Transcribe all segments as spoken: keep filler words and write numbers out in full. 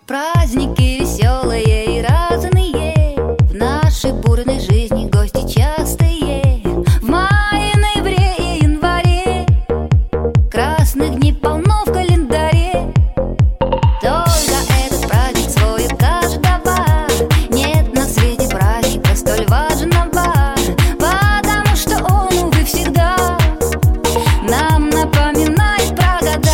Праздники веселые и разные, в нашей бурной жизни гости частые. В мае, ноябре и январе красных дней полно в календаре. Только этот праздник свой у каждого, нет на свете праздника столь важного, потому что он, увы, всегда нам напоминает про года.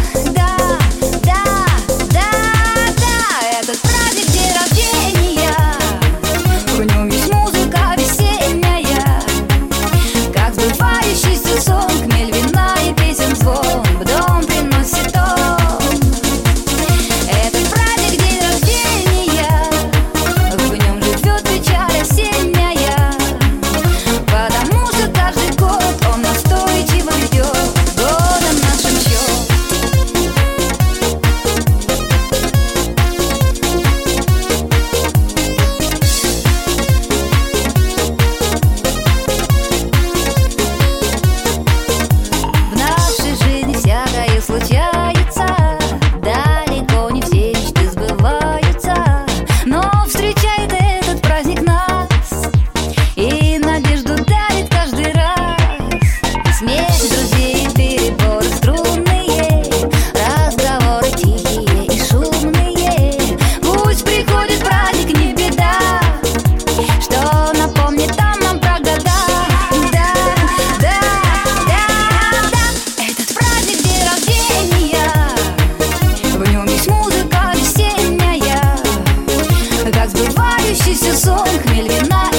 Случается, далеко не все мечты сбываются, но встречает этот праздник нас и надежду дарит каждый раз. Смех друзей, переборы струнные, разговоры тихие и шумные. Пусть приходит праздник, не беда, что напомнит там нам про года. Да, да, да, да, этот праздник день рождения. В нем есть музыка весенняя, как сбывающийся сон, хмель, вина